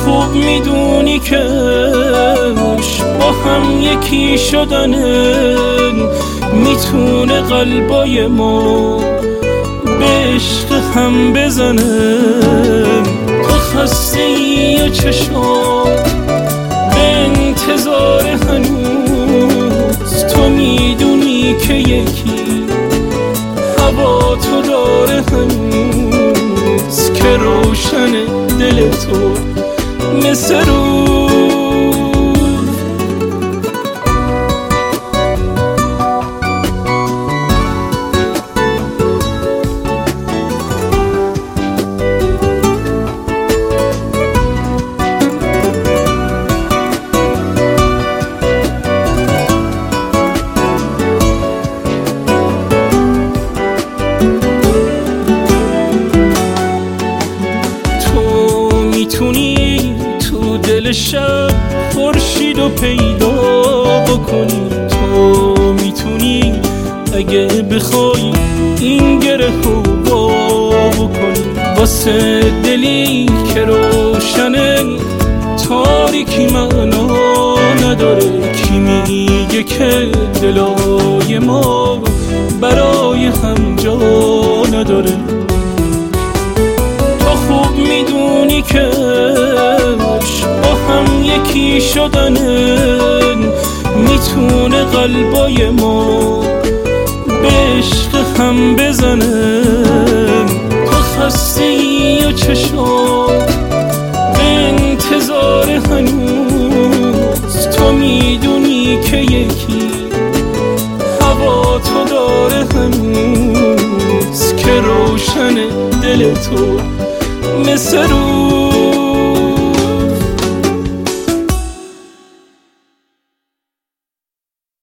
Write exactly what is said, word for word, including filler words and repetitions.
خوب میدونی که عشق با هم یکی شدنه میتونه قلبای ما به عشق هم بزنه. تو خسته ای و چشم به انتظار هنوز، تو میدونی که یکی هوا تو داره هنوز که روشن دل تو مثل روز. میتونی تو دل شب خورشید رو پیدا بکنی، تو میتونی اگه بخوای این گره رو وا بکنی. واسه دلی که روشنه تاریکی معنا نداره، کی میگه که دلای ما برای هم جا نداره. خوب میدونی که عشق با هم یکی شدنه میتونه قلبای ما به عشق هم بزنه. تو خسته ای و چشم به انتظار هنوز، تو میدونی که یکی هوا تو داره هنوز که روشن دل تو مثل روز.